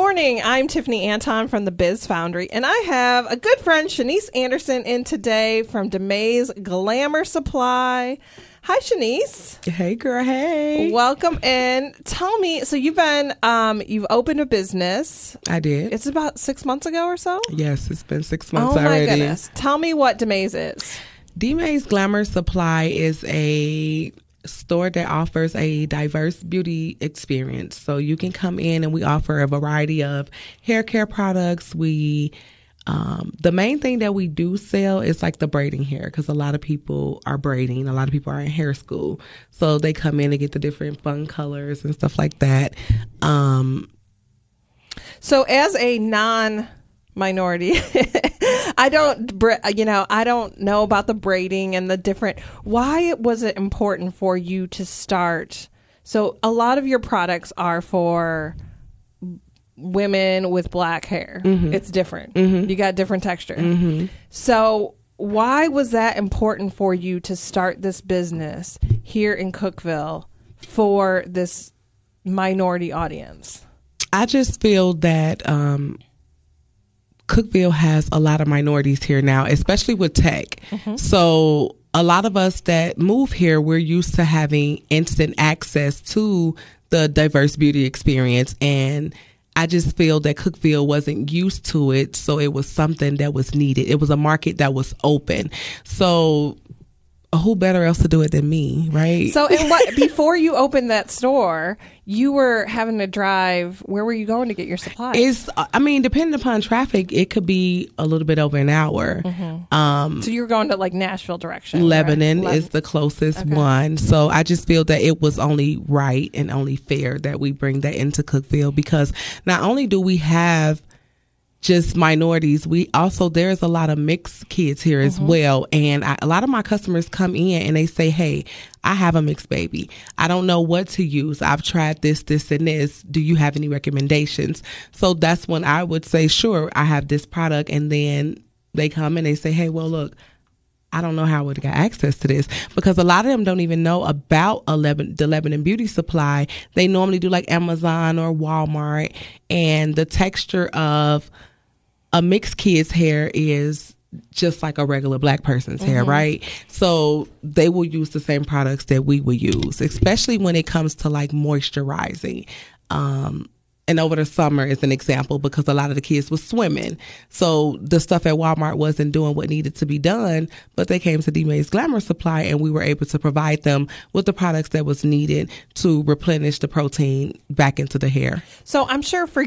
morning. I'm Tiffany Anton from the Biz Foundry, and I have a good friend, Shanice Anderson, in today from DeMay's Glamour Supply. Hi, Shanice. Hey, girl. Hey. Welcome in. Tell me, so you've opened a business. I did. It's about 6 months ago or so? Yes, it's been 6 months already. already. Oh, my goodness. Tell me what DeMay's is. DeMay's Glamour Supply is a store that offers a diverse beauty experience. So you can come in and we offer a variety of hair care products. The main thing that we do sell is like the braiding hair, because a lot of people are braiding. A lot of people are in hair school. So they come in and get the different fun colors and stuff like that. So as a non-minority, I don't know about the braiding and the different. Why was it important for you to start? So a lot of your products are for women with black hair. Mm-hmm. It's different. Mm-hmm. You got different texture. Mm-hmm. So why was that important for you to start this business here in Cookeville for this minority audience? I just feel that Cookeville has a lot of minorities here now, especially with tech. Mm-hmm. So a lot of us that move here, we're used to having instant access to the diverse beauty experience. And I just feel that Cookeville wasn't used to it. So it was something that was needed. It was a market that was open. So who better else to do it than me, right? So before you opened that store, you were having to drive. Where were you going to get your supplies? Depending upon traffic, it could be a little bit over an hour. Mm-hmm. So you were going to like Nashville direction. Lebanon is the closest one. So I just feel that it was only right and only fair that we bring that into Cookeville, because not only do we have just minorities, there's a lot of mixed kids here as well. And a lot of my customers come in and they say, hey, I have a mixed baby. I don't know what to use. I've tried this, and this. Do you have any recommendations? So that's when I would say, sure, I have this product. And then they come and they say, hey, well, look, I don't know how I would have got access to this, because a lot of them don't even know about the Lebanon Beauty Supply. They normally do like Amazon or Walmart, and the texture of a mixed kid's hair is just like a regular black person's hair, right? So they will use the same products that we will use, especially when it comes to like moisturizing. And over the summer is an example, because a lot of the kids was swimming. So the stuff at Walmart wasn't doing what needed to be done, but they came to DeMay's Glamour Supply and we were able to provide them with the products that was needed to replenish the protein back into the hair. So I'm sure for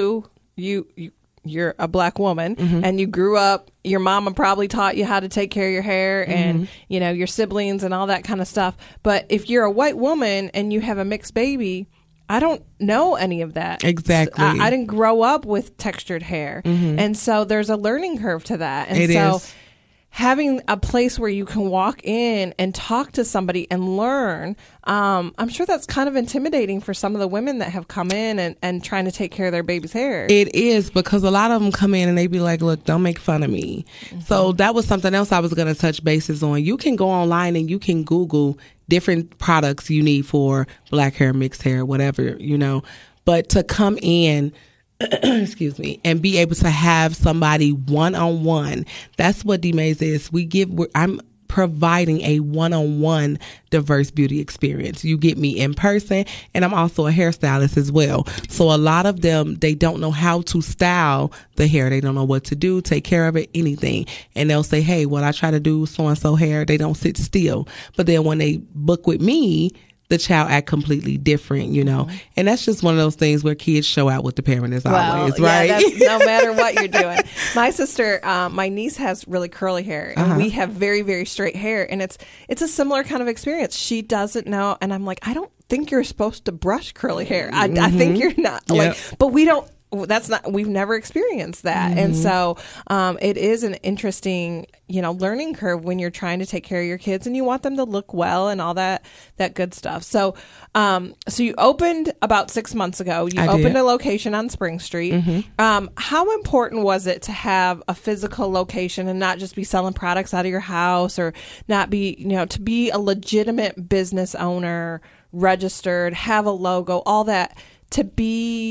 you're a black woman and you grew up, your mama probably taught you how to take care of your hair and, your siblings and all that kind of stuff. But if you're a white woman and you have a mixed baby, I don't know any of that. Exactly. I didn't grow up with textured hair. And so there's a learning curve to that. And it is. Having a place where you can walk in and talk to somebody and learn, I'm sure that's kind of intimidating for some of the women that have come in and trying to take care of their baby's hair. It is, because a lot of them come in and they be like, look, don't make fun of me. So that was something else I was going to touch bases on. You can go online and you can Google different products you need for black hair, mixed hair, whatever, but to come in excuse me, and be able to have somebody one-on-one. That's what DeMay's is. I'm providing a one-on-one diverse beauty experience. You get me in person, and I'm also a hairstylist as well. So a lot of them, they don't know how to style the hair. They don't know what to do, take care of it, anything. And they'll say, hey, I try to do so-and-so hair. They don't sit still. But then when they book with me, the child act completely different, and that's just one of those things where kids show out with the parent as always, right? Yeah, that's no matter what you're doing. My sister, my niece has really curly hair, and we have very, very straight hair, and it's a similar kind of experience. She doesn't know, and I'm like, I don't think you're supposed to brush curly hair. I think you're not. But we don't. We've never experienced that. And so it is an interesting, learning curve when you're trying to take care of your kids and you want them to look well and all that good stuff. So you opened about 6 months ago. You opened a location on Spring Street. How important was it to have a physical location and not just be selling products out of your house, or not be, to be a legitimate business owner, registered, have a logo, all that, to be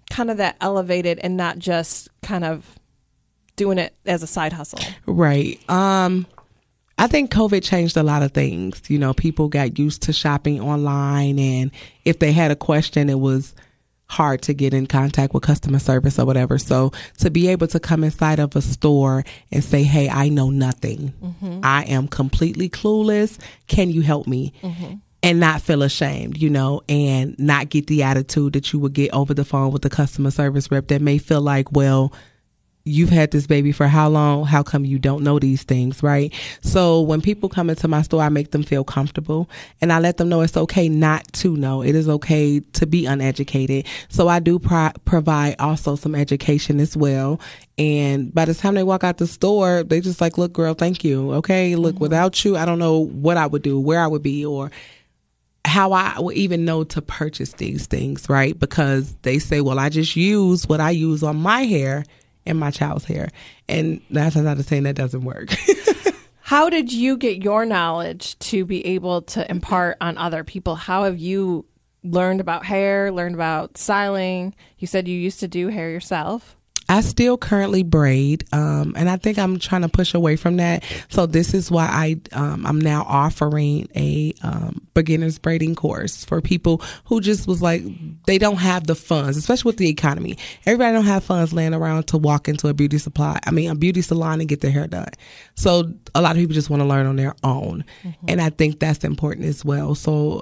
kind of that elevated and not just kind of doing it as a side hustle? Right. I think COVID changed a lot of things. You know, people got used to shopping online, and if they had a question, it was hard to get in contact with customer service or whatever. So to be able to come inside of a store and say, hey, I know nothing. I am completely clueless. Can you help me? And not feel ashamed, you know, and not get the attitude that you would get over the phone with the customer service rep that may feel like, well, you've had this baby for how long? How come you don't know these things, right? So when people come into my store, I make them feel comfortable, and I let them know it's okay not to know. It is okay to be uneducated. So I do provide also some education as well. And by the time they walk out the store, they just like, look, girl, thank you. Okay, look, without you, I don't know what I would do, where I would be, or how I would even know to purchase these things, right? Because they say, well, I just use what I use on my hair and my child's hair. And that's not saying that doesn't work. How did you get your knowledge to be able to impart on other people? How have you learned about hair, learned about styling? You said you used to do hair yourself. I still currently braid, and I think I'm trying to push away from that. So this is why I'm now offering a beginner's braiding course for people who just was like, they don't have the funds, especially with the economy. Everybody don't have funds laying around to walk into a beauty salon and get their hair done. So a lot of people just want to learn on their own, and I think that's important as well. So,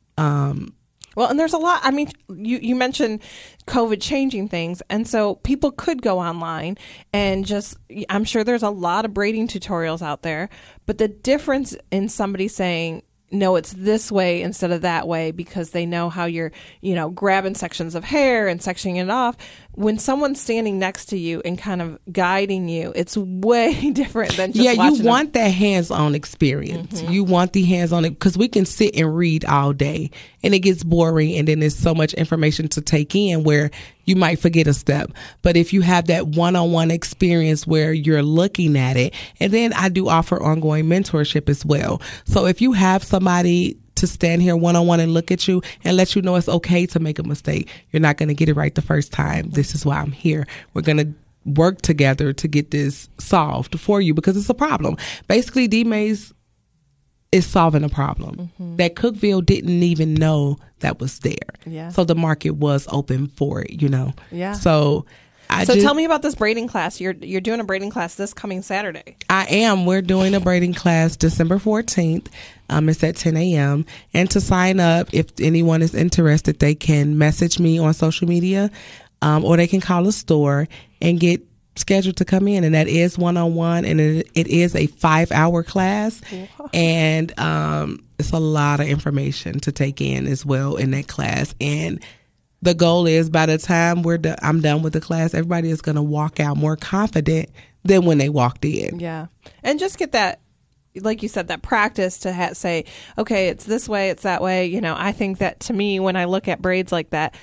well, and there's a lot. I mean, you mentioned COVID changing things. And so people could go online and just, I'm sure there's a lot of braiding tutorials out there. But the difference in somebody saying, no, it's this way instead of that way, because they know how you're, grabbing sections of hair and sectioning it off. When someone's standing next to you and kind of guiding you, it's way different than just watching you want that hands-on experience. You want the hands-on, because we can sit and read all day and it gets boring, and then there's so much information to take in where you might forget a step. But if you have that one-on-one experience where you're looking at it, and then I do offer ongoing mentorship as well. So if you have somebody to stand here one-on-one and look at you and let you know it's okay to make a mistake, you're not going to get it right the first time. This is why I'm here. We're going to work together to get this solved for you, because it's a problem. Basically, D-Maze is solving a problem that Cookeville didn't even know that was there. Yeah. So the market was open for it, Yeah. So tell me about this braiding class. You're doing a braiding class this coming Saturday. I am. We're doing a braiding class December 14th. It's at 10 a.m. And to sign up, if anyone is interested, they can message me on social media, or they can call the store and get scheduled to come in. And that is one-on-one, and it is a 5-hour class. Wow. And it's a lot of information to take in as well in that class. And the goal is, by the time I'm done with the class, everybody is going to walk out more confident than when they walked in. Yeah. And just get that, like you said, that practice to say, okay, it's this way, it's that way. I think that, to me, when I look at braids like that,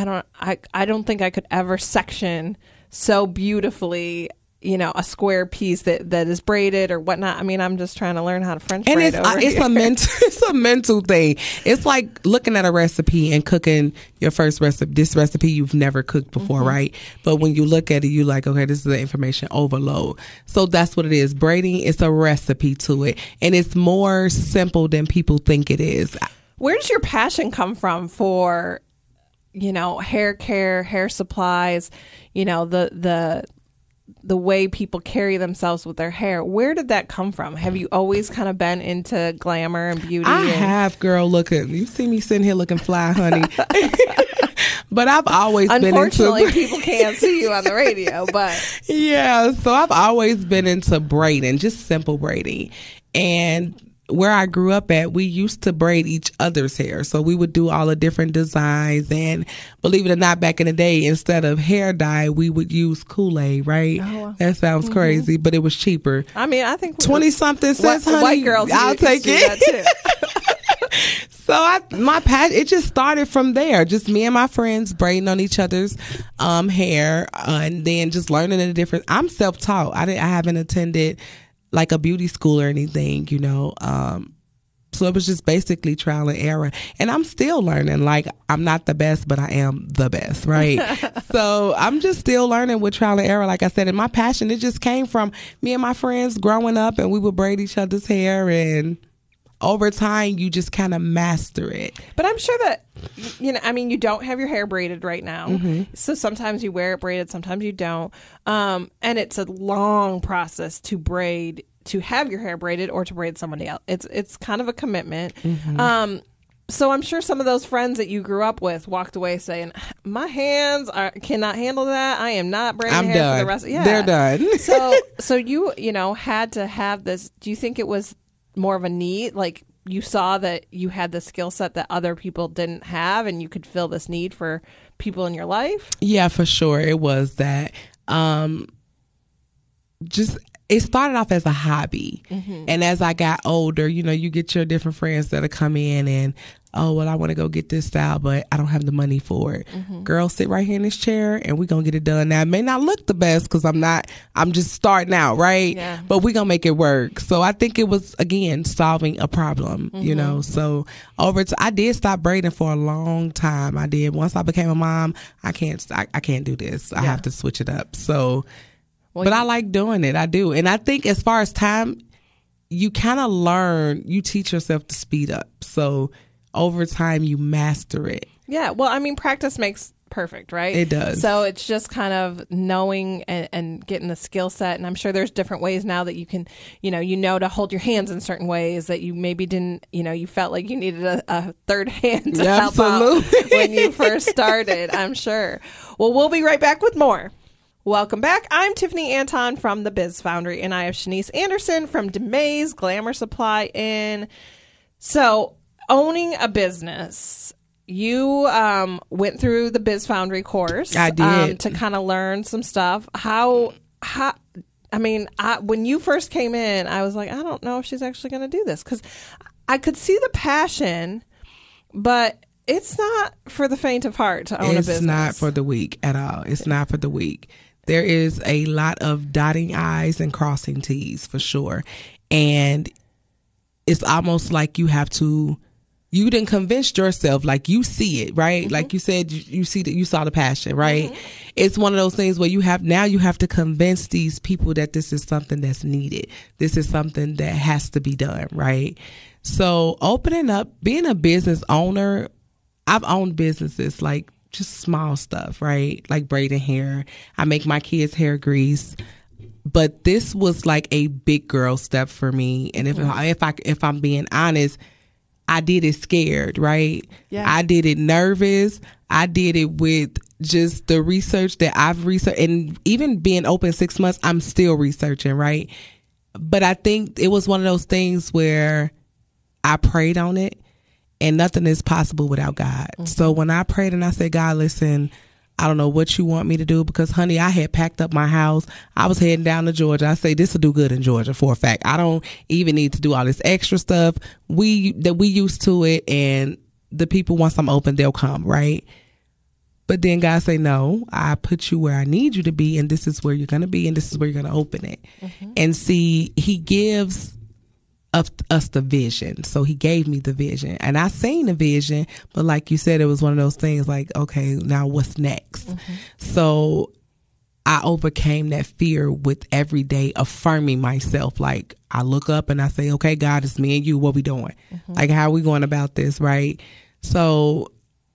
I don't think I could ever section so beautifully, a square piece that is braided or whatnot. I mean, I'm just trying to learn how to French braid over here. It's a mental thing. It's like looking at a recipe and cooking your first recipe, this recipe you've never cooked before, right? But when you look at it, you're like, okay, this is the information overload. So that's what it is. Braiding is a recipe to it, and it's more simple than people think it is. Where does your passion come from for, hair care, hair supplies, the way people carry themselves with their hair? Where did that come from? Have you always kind of been into glamour and beauty? I have, girl. You see me sitting here looking fly, honey. But I've always been into... Unfortunately, people can't see you on the radio, but... Yeah, so I've always been into braiding, just simple braiding. And where I grew up at, we used to braid each other's hair. So we would do all the different designs. And believe it or not, back in the day, instead of hair dye, we would use Kool-Aid, right? Oh, that sounds crazy, but it was cheaper. I mean, I think 20-something cents, honey. White girls, I'll take it. So my passion, it just started from there. Just me and my friends braiding on each other's hair, and then just learning the different. I'm self-taught. I haven't attended like a beauty school or anything, So it was just basically trial and error. And I'm still learning. Like, I'm not the best, but I am the best, right? So I'm just still learning with trial and error. Like I said, and my passion, it just came from me and my friends growing up, and we would braid each other's hair, and over time you just kind of master it. But I'm sure that, you don't have your hair braided right now. So sometimes you wear it braided, sometimes you don't. And it's a long process to have your hair braided or to braid somebody else. It's kind of a commitment. So I'm sure some of those friends that you grew up with walked away saying, my hands cannot handle that. I am not braiding hair done. for the rest of They're done. So you had to have this. Do you think it was more of a need? Like, you saw that you had the skill set that other people didn't have, and you could fill this need for people in your life? Yeah, for sure. It was that. It started off as a hobby. And as I got older, you get your different friends that'll come in and, oh, well, I want to go get this style, but I don't have the money for it. Girl, sit right here in this chair and we're going to get it done. Now, it may not look the best because I'm just starting out, right? Yeah. But we're going to make it work. So I think it was, again, solving a problem, So I did stop braiding for a long time. I did. Once I became a mom, I can't do this. I have to switch it up. So... But I like doing it. I do. And I think as far as time, you kind of you teach yourself to speed up. So over time, you master it. Yeah. Well, practice makes perfect, right? It does. So it's just kind of knowing and getting the skill set. And I'm sure there's different ways now that you can, to hold your hands in certain ways that you maybe didn't, you felt like you needed a third hand to help out when you first started, I'm sure. Well, we'll be right back with more. Welcome back. I'm Tiffany Anton from the Biz Foundry, and I have Shanice Anderson from DeMay's Glamour Supply in. So, owning a business, you went through the Biz Foundry course. I did. To kind of learn some stuff. When you first came in, I was like, I don't know if she's actually going to do this, because I could see the passion, but it's not for the faint of heart to own a business. It's not for the weak at all. It's not for the weak. There is a lot of dotting I's and crossing T's for sure. And it's almost like you didn't convince yourself, like you see it, right? Like you said, you saw the passion, right? It's one of those things where you have to convince these people that this is something that's needed. This is something that has to be done, right? So opening up, being a business owner, I've owned businesses like just small stuff, right? Like braiding hair. I make my kids' hair grease. But this was like a big girl step for me. And if I'm being honest, I did it scared, right? Yeah. I did it nervous. I did it with just the research that I've researched. And even being open 6 months, I'm still researching, right? But I think it was one of those things where I prayed on it. And nothing is possible without God. So when I prayed and I said, God, listen, I don't know what you want me to do, because, honey, I had packed up my house. I was heading down to Georgia. I say this will do good in Georgia for a fact. I don't even need to do all this extra stuff. We used to it, and the people, once I'm open, they'll come, right? But then God say, no, I put you where I need you to be, and this is where you're going to be, and this is where you're going to open it. And see, he gives us the vision. So he gave me the vision, and I seen the vision, but like you said, it was one of those things like, okay, now what's next? So I overcame that fear with every day affirming myself. Like, I look up and I say, okay, God, it's me and you. What we doing? Like, how are we going about this? Right. So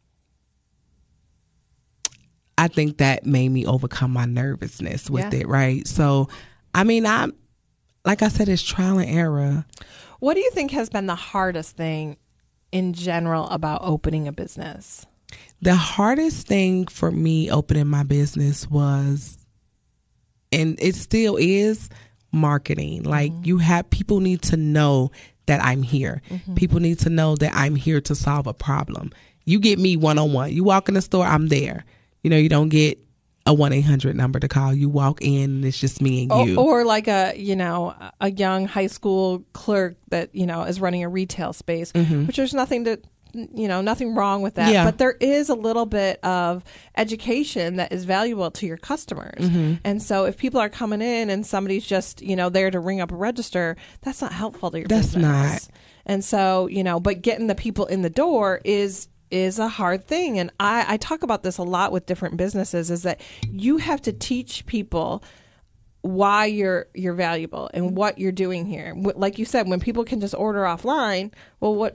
I think that made me overcome my nervousness with it. Right. So, like I said, it's trial and error. What do you think has been the hardest thing in general about opening a business? The hardest thing for me opening my business was, and it still is, marketing. Like, people need to know that I'm here. People need to know that I'm here to solve a problem. You get me one-on-one. You walk in the store, I'm there. You don't get a 1-800 number to call. You walk in and it's just me and you. Or like a young high school clerk that, is running a retail space, which there's nothing nothing wrong with that. But there is a little bit of education that is valuable to your customers. And so if people are coming in and somebody's just, there to ring up a register, that's not helpful to your business. That's not. And so, but getting the people in the door is a hard thing. And I talk about this a lot with different businesses, is that you have to teach people why you're valuable and what you're doing here. Like you said, when people can just order offline, well,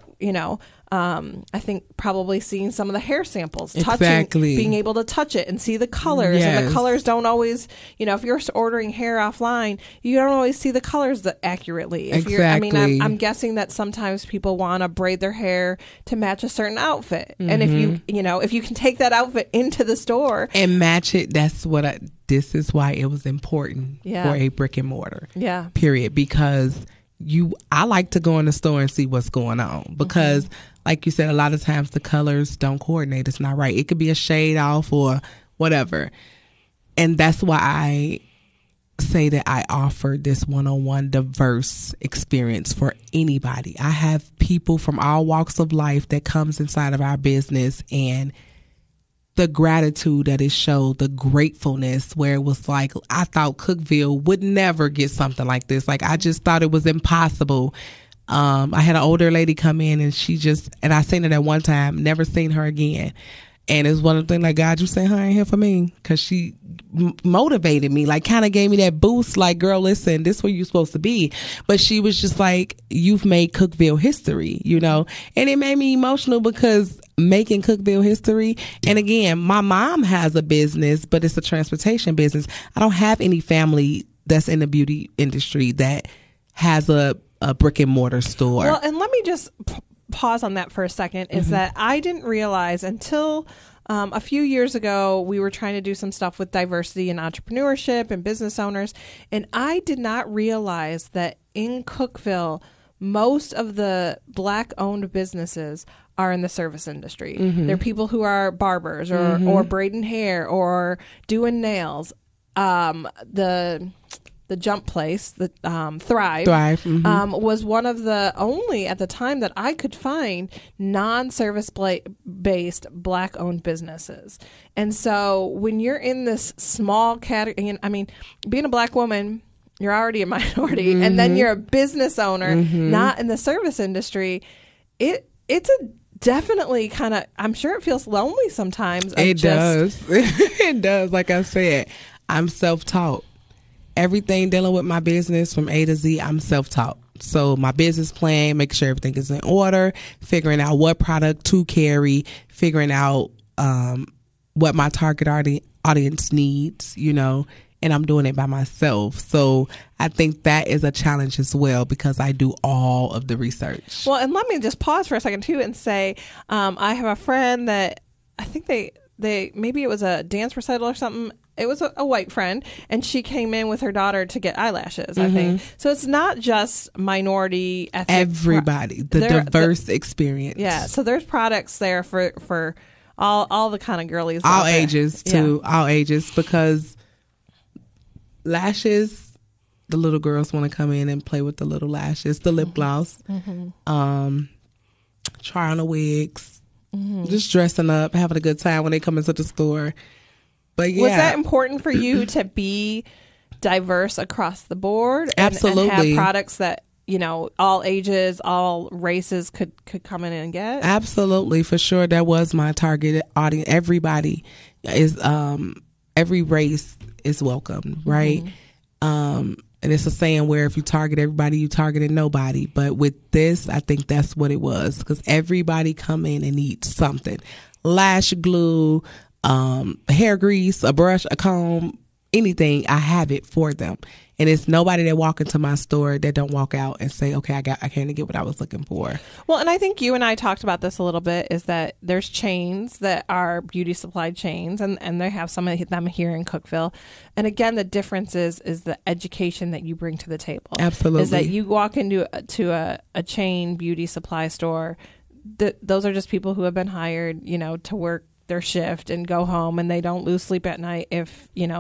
I think probably seeing some of the hair samples, touching, being able to touch it and see the colors. Yes. And the colors don't always, if you're ordering hair offline, you don't always see the colors accurately. I'm guessing that sometimes people want to braid their hair to match a certain outfit. And if you can take that outfit into the store and match it, this is why it was important for a brick and mortar. Yeah. Period. Because I like to go in the store and see what's going on, because like you said, a lot of times the colors don't coordinate. It's not right. It could be a shade off or whatever. And that's why I say that I offer this one-on-one diverse experience for anybody. I have people from all walks of life that comes inside of our business, and the gratitude that it showed, the gratefulness, where it was like, I thought Cookeville would never get something like this. Like, I just thought it was impossible. I had an older lady come in, and I seen her that one time, never seen her again. And it's one of the things, like, God, you sent her in here for me, because she motivated me, like, kind of gave me that boost, like, girl, listen, this is where you're supposed to be. But she was just like, you've made Cookeville history, and it made me emotional, because making Cookeville history, and again, my mom has a business, but it's a transportation business. I don't have any family that's in the beauty industry that has a brick and mortar store. Well, and let me just pause on that for a second, is that I didn't realize until a few years ago, we were trying to do some stuff with diversity and entrepreneurship and business owners, and I did not realize that in Cookeville, most of the Black-owned businesses are in the service industry. They're people who are barbers or braiding hair or doing nails. The Jump Place, the Thrive, was one of the only, at the time, that I could find non-service based Black-owned businesses. And so when you're in this small category, being a Black woman, you're already a minority, and then you're a business owner, not in the service industry, it's a definitely kind of, I'm sure it feels lonely sometimes. It does. It does. Like I said, I'm self-taught. Everything dealing with my business from A to Z, I'm self-taught. So my business plan, making sure everything is in order, figuring out what product to carry, figuring out what my target audience needs, and I'm doing it by myself. So I think that is a challenge as well, because I do all of the research. Well, and let me just pause for a second too and say, I have a friend that I think they maybe it was a dance recital or something. It was a white friend, and she came in with her daughter to get eyelashes, I think. So it's not just minority, ethnic. Everybody, diverse experience. Yeah, so there's products there for all the kind of girlies. All ages, too. Yeah. All ages, because lashes, the little girls want to come in and play with the little lashes, the lip gloss, try on the wigs, just dressing up, having a good time when they come into the store. But yeah. Was that important for you to be diverse across the board? Absolutely. And have products that, all ages, all races could come in and get? Absolutely. For sure. That was my target audience. Everybody is, every race is welcome, right? And it's a saying where if you target everybody, you targeted nobody. But with this, I think that's what it was, because everybody come in and needs something. Lash glue, hair grease, a brush, a comb, anything, I have it for them. And it's nobody that walk into my store that don't walk out and say, okay, I came to get what I was looking for. Well, and I think you and I talked about this a little bit, is that there's chains that are beauty supply chains, and they have some of them here in Cookeville. And again, the difference is the education that you bring to the table. Absolutely. Is that you walk into a chain beauty supply store, those are just people who have been hired, to work their shift and go home, and they don't lose sleep at night if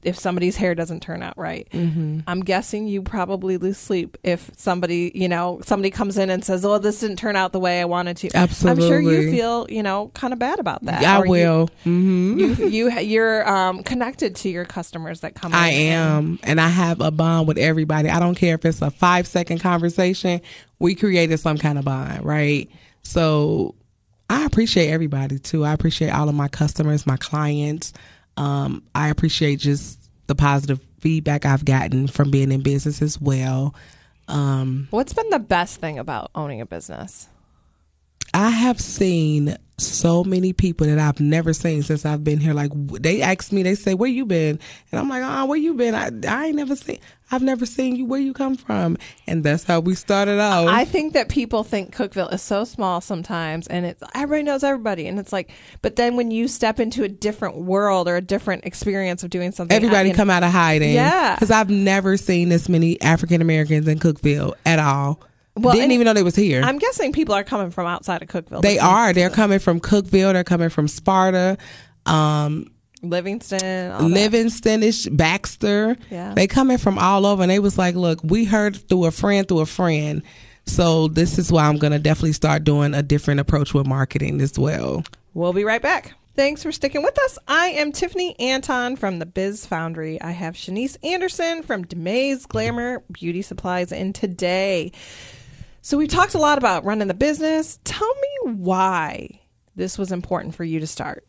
if somebody's hair doesn't turn out right. I'm guessing you probably lose sleep if somebody comes in and says, "Oh, this didn't turn out the way I wanted to." Absolutely. I'm sure you feel, kind of bad about that. I will. You're connected to your customers that come in. I am. And I have a bond with everybody. I don't care if it's a 5-second conversation. We created some kind of bond, right? So I appreciate everybody too. I appreciate all of my customers, my clients. I appreciate just the positive feedback I've gotten from being in business as well. What's been the best thing about owning a business? I have seen so many people that I've never seen since I've been here. Like, they ask me, they say, "Where you been?" And I'm like, "Oh, where you been? I've never seen you. Where you come from?" And that's how we started out. I think that people think Cookeville is so small sometimes, and it's everybody knows everybody, and it's like, but then when you step into a different world or a different experience of doing something, everybody come out of hiding. Yeah, because I've never seen this many African Americans in Cookeville at all. Well, didn't even know they was here. I'm guessing people are coming from outside of Cookeville. They are. They're coming from Cookeville. They're coming from Sparta, Livingston, Baxter. Yeah. They coming from all over, and they was like, "Look, we heard through a friend. So this is why I'm going to definitely start doing a different approach with marketing as well." We'll be right back. Thanks for sticking with us. I am Tiffany Anton from the Biz Foundry. I have Shanice Anderson from DeMay's Glamour Beauty Supplies in today. So we talked a lot about running the business. Tell me why this was important for you to start.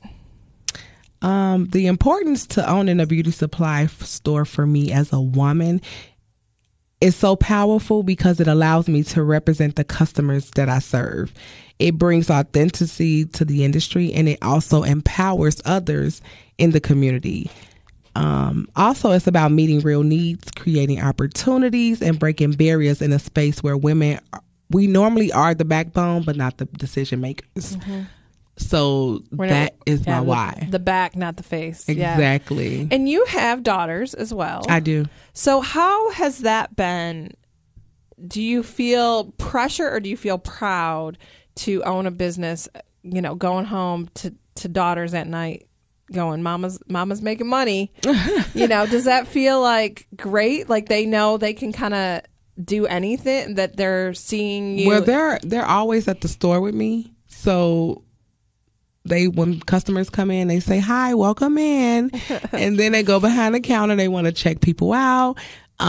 The importance to owning a beauty supply store for me as a woman is so powerful because it allows me to represent the customers that I serve. It brings authenticity to the industry, and it also empowers others in the community. Also, it's about meeting real needs, creating opportunities, and breaking barriers in a space where we normally are the backbone, but not the decision makers. Mm-hmm. So that is my why. The back, not the face. Exactly. Yeah. And you have daughters as well. I do. So how has that been? Do you feel pressure or do you feel proud to own a business, going home to daughters at night going, mama's making money? Does that feel like great? Like they know they can kind of do anything, that they're seeing you? Well, they're always at the store with me. So when customers come in, they say, "Hi, welcome in." And then they go behind the counter. They want to check people out.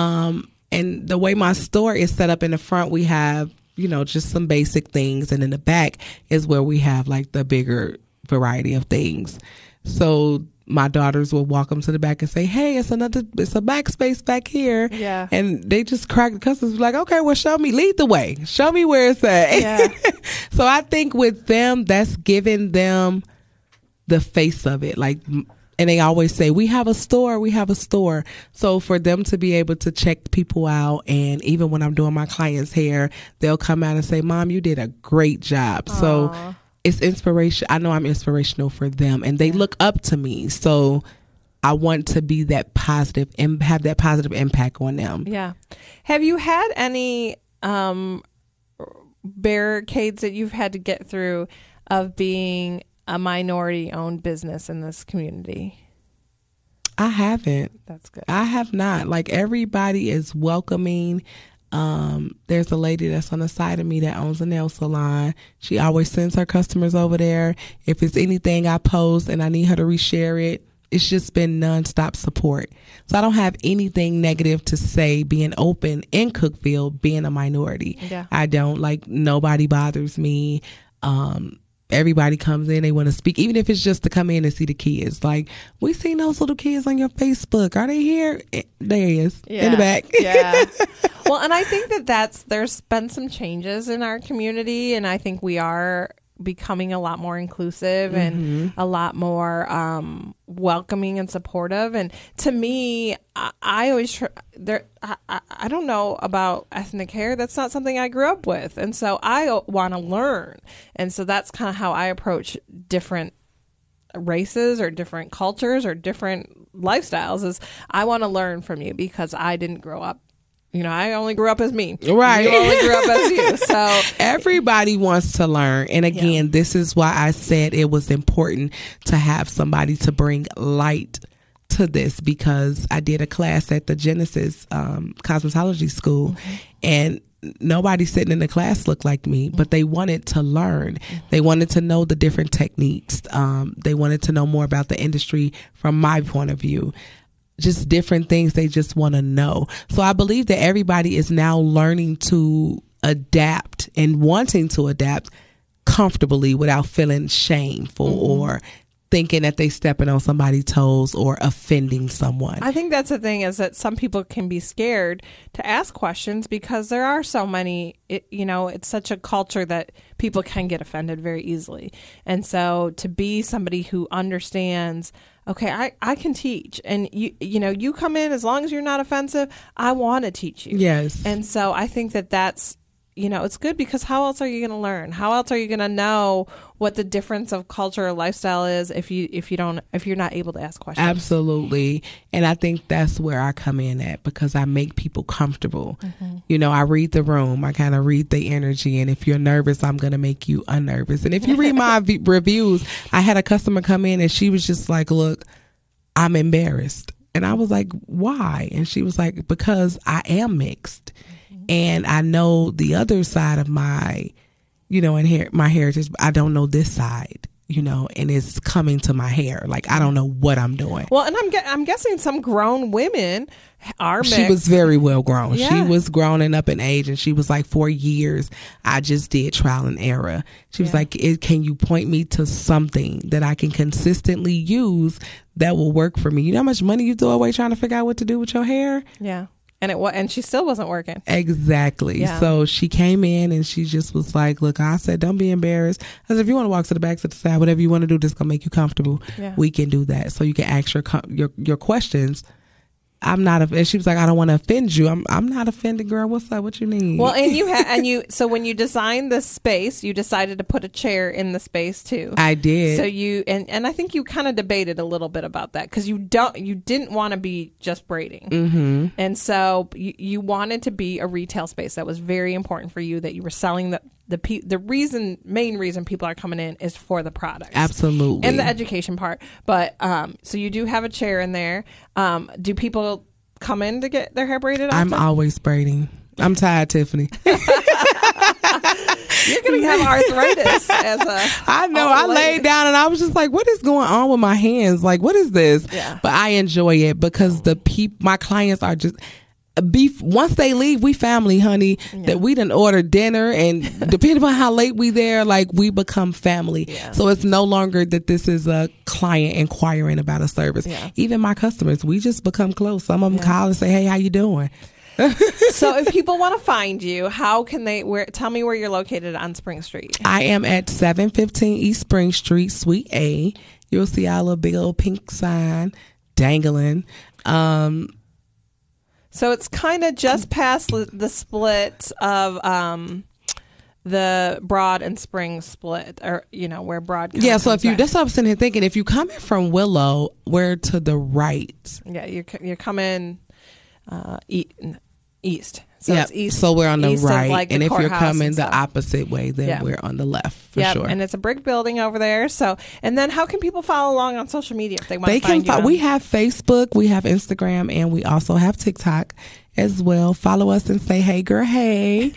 And the way my store is set up, in the front, we have, just some basic things. And in the back is where we have like the bigger variety of things. So my daughters will walk them to the back and say, "Hey, it's a backspace back here." Yeah. And they just crack the customers like, "Okay, well, show me, lead the way. Show me where it's at." Yeah. So I think with them, that's giving them the face of it. Like, and they always say, we have a store. So for them to be able to check people out, and even when I'm doing my clients' hair, they'll come out and say, "Mom, you did a great job." Aww. So it's inspiration. I know I'm inspirational for them, and they look up to me. So I want to be that positive and have that positive impact on them. Yeah. Have you had any barricades that you've had to get through of being a minority-owned business in this community? I haven't. That's good. I have not. Like, everybody is welcoming. There's a lady that's on the side of me that owns a nail salon. She always sends her customers over there. If it's anything I post and I need her to reshare it, it's just been nonstop support. So I don't have anything negative to say being open in Cookeville, being a minority. Yeah. I don't, nobody bothers me. Everybody comes in, they want to speak, even if it's just to come in and see the kids. Like, we seen those little kids on your Facebook. Are they here? There he is, in the back. Yeah. Well, and I think there's been some changes in our community, and I think we are becoming a lot more inclusive and a lot more welcoming and supportive. And to me, I always I don't know about ethnic hair. That's not something I grew up with, and so I want to learn. And so that's kind of how I approach different races or different cultures or different lifestyles. Is I want to learn from you because I didn't grow up. I only grew up as me. Right. You only grew up as you. So everybody wants to learn. And again, this is why I said it was important to have somebody to bring light to this because I did a class at the Genesis cosmetology school, and nobody sitting in the class looked like me, but they wanted to learn. They wanted to know the different techniques. They wanted to know more about the industry from my point of view. Just different things they just want to know. So I believe that everybody is now learning to adapt and wanting to adapt comfortably without feeling shameful or thinking that they stepping on somebody's toes or offending someone. I think that's the thing, is that some people can be scared to ask questions because there are so many, it's such a culture that people can get offended very easily. And so to be somebody who understands, okay, I can teach, and you come in, as long as you're not offensive, I want to teach you. Yes. And so I think that's, it's good, because how else are you going to learn? How else are you going to know what the difference of culture or lifestyle is if you're not able to ask questions? Absolutely. And I think that's where I come in at, because I make people comfortable. I read the room. I kind of read the energy. And if you're nervous, I'm going to make you unnervous. And if you read my reviews, I had a customer come in and she was just like, look, I'm embarrassed. And I was like, why? And she was like, because I am mixed. And I know the other side of my, my heritage. I don't know this side, and it's coming to my hair. Like, I don't know what I'm doing. Well, and I'm guessing some grown women are mixed. She was very well grown. Yeah. She was grown and up in age, and she was like, for years, I just did trial and error. She was like, can you point me to something that I can consistently use that will work for me? You know how much money you throw away trying to figure out what to do with your hair? Yeah. And she still wasn't working. Exactly. Yeah. So she came in and she just was like, look, I said, don't be embarrassed. I said, if you want to walk to the back, to the side, whatever you want to do, that's going to make you comfortable. Yeah. We can do that. So you can ask your questions. I'm not, and she was like, I don't want to offend you. I'm not offended, girl. What's up? What you need? Well, so when you designed this space, you decided to put a chair in the space too. I did. So and I think you kind of debated a little bit about that, because you didn't want to be just braiding. And so you wanted to be a retail space. That was very important for you, that you were selling the main reason people are coming in is for the products. Absolutely. And the education part. But so you do have a chair in there. Do people come in to get their hair braided often? I'm always braiding. I'm tired, Tiffany. You're going to have arthritis as a... I know. I laid down and I was just like, what is going on with my hands? Like, what is this? Yeah. But I enjoy it because my clients are just... once they leave, we family, honey. Yeah. That we done order dinner, and depending on how late we there, like, we become family. Yeah. So it's no longer that this is a client inquiring about a service. Yeah. Even my customers, we just become close. Some of them call and say, hey, how you doing? So if people want to find you, how can they, tell me where you're located on Spring Street. I am at 715 East Spring Street, Suite A. You'll see our little big old pink sign dangling. So it's kind of just past the split of the Broad and Spring split, or where Broad. Yeah, so that's what I'm sitting here thinking. If you come in from Willow, we're to the right. Yeah, you're coming east. So it's east. So we're on the right, like the and if you're coming the opposite way, then we're on the left for sure. And it's a brick building over there. So, and then how can people follow along on social media if they want to find you? We have Facebook, we have Instagram, and we also have TikTok as well. Follow us and say, hey, girl, hey.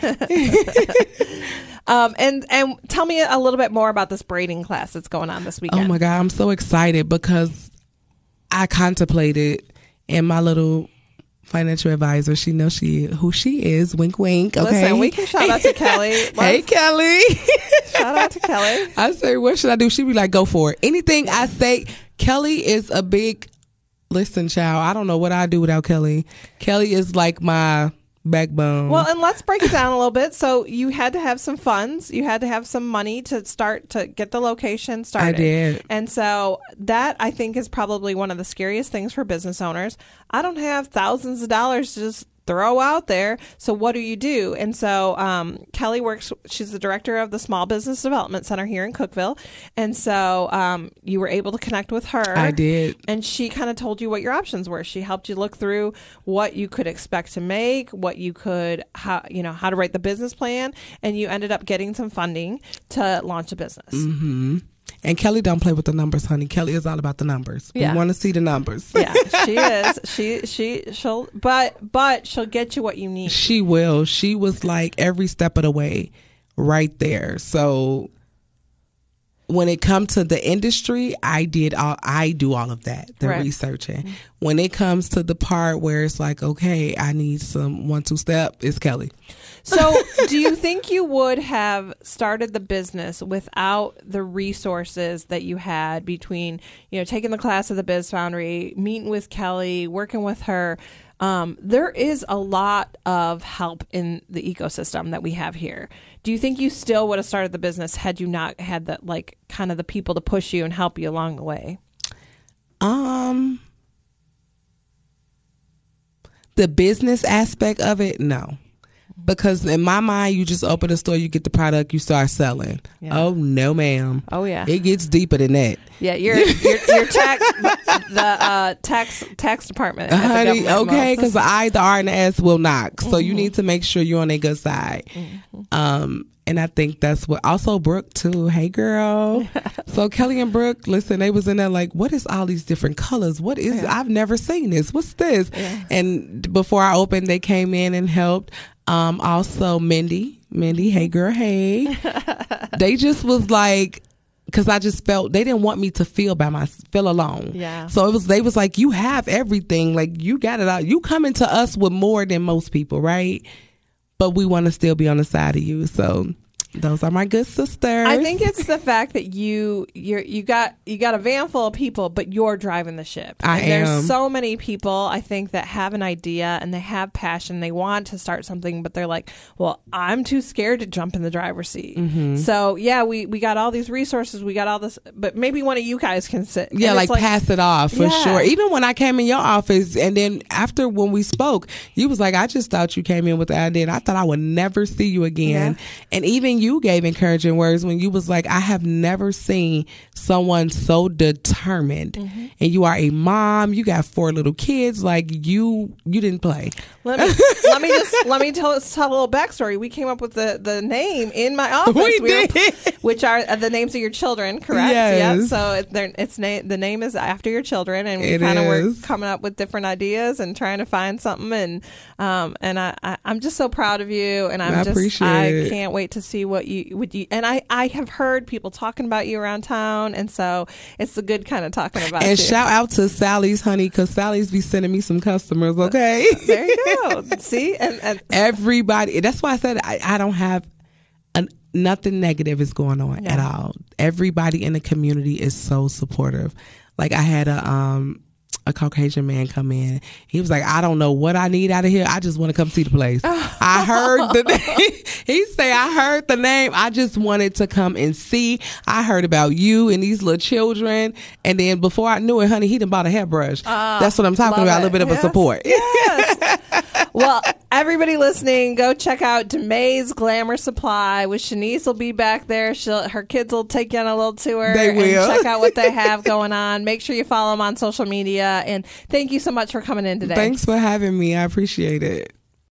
And tell me a little bit more about this braiding class that's going on this weekend. Oh my God, I'm so excited because I contemplated, and my little financial advisor, she knows who she is. Wink, wink. Okay. Listen, we can shout out to Kelly. Hey, Kelly. Shout out to Kelly. I say, what should I do? She be like, go for it. Anything I say. Kelly is a big, listen, child, I don't know what I do without Kelly. Kelly is like my backbone. Well, and let's break it down a little bit. So you had to have some funds. You had to have some money to start to get the location started. I did. And so that, I think, is probably one of the scariest things for business owners. I don't have thousands of dollars to just throw out there. So what do? And so Kelly she's the director of the Small Business Development Center here in Cookeville. And so you were able to connect with her. I did. And she kind of told you what your options were. She helped you look through what you could expect to make, what you could, how to write the business plan. And you ended up getting some funding to launch a business. Mm-hmm. And Kelly don't play with the numbers, honey. Kelly is all about the numbers. We want to see the numbers. Yeah, she is. But she'll get you what you need. She will. She was like every step of the way right there. So when it comes to the industry, I do all of that, the researching. Mm-hmm. When it comes to the part where it's like, okay, I need some 1-2 step, it's Kelly. So do you think you would have started the business without the resources that you had between, taking the class at the Biz Foundry, meeting with Kelly, working with her? There is a lot of help in the ecosystem that we have here. Do you think you still would have started the business had you not had that, like, kind of the people to push you and help you along the way? The business aspect of it, no. Because in my mind, you just open a store, you get the product, you start selling. Yeah. Oh no, ma'am. Oh yeah, it gets deeper than that. Yeah, your tax department, honey. Okay, because the I, the R, and the S will knock. So you need to make sure you're on a good side. Mm-hmm. And I think that's what. Also, Brooke too. Hey, girl. So Kelly and Brooke, listen, they was in there like, what is all these different colors? What is? I've never seen this. What's this? Yeah. And before I opened, they came in and helped. Also Mindy, hey girl, hey. They just was like, because I just felt they didn't want me to feel alone. Yeah. So they was like, you have everything, like you got it out. You coming to us with more than most people, right? But we want to still be on the side of you. So those are my good sisters. I think it's the fact that you got a van full of people, but you're driving the ship. There's so many people, I think, that have an idea and they have passion. They want to start something, but they're like, well, I'm too scared to jump in the driver's seat. Mm-hmm. So yeah, we got all these resources, we got all this, but maybe one of you guys can sit. Yeah, like pass it off for sure. Even when I came in your office, and then after when we spoke, you was like, I just thought you came in with the idea, and I thought I would never see you again. Yeah. And even you gave encouraging words when you was like, I have never seen someone so determined. Mm-hmm. And you are a mom, you got 4 little kids, like you didn't play. Let me tell a little backstory. We came up with the name in my office. We did. Which are the names of your children, correct? Yes. Yeah. So the name is after your children, and we kind of were coming up with different ideas and trying to find something. And I'm just so proud of you, and I can't wait to see what you. And I have heard people talking about you around town, and so it's a good kind of talking about. And you. Shout out to Sally's, honey, because Sally's be sending me some customers. Okay, there you go. See, and everybody. That's why I said I don't have nothing negative is going on at all. Everybody in the community is so supportive. Like I had a Caucasian man come in. He was like, I don't know what I need out of here. I just want to come see the place. I heard the name. He say, I heard the name. I just wanted to come and see. I heard about you and these little children. And then before I knew it, honey, he done bought a hairbrush. That's what I'm talking about. A little bit of a support. Yes. Well, everybody listening, go check out DeMay's Glamour Supply. With Shanice will be back there. Her kids will take you on a little tour. They will. And check out what they have going on. Make sure you follow them on social media. And thank you so much for coming in today. Thanks for having me. I appreciate it.